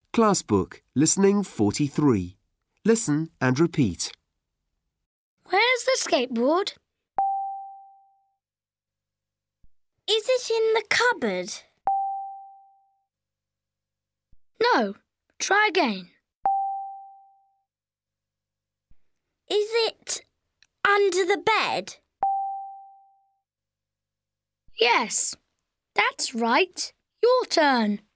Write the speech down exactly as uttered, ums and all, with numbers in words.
Class Book, Listening forty-three. Listen and repeat. Where's the skateboard? Is it in the cupboard? No. Try again. Is it under the bed? Yes, that's right. Your turn.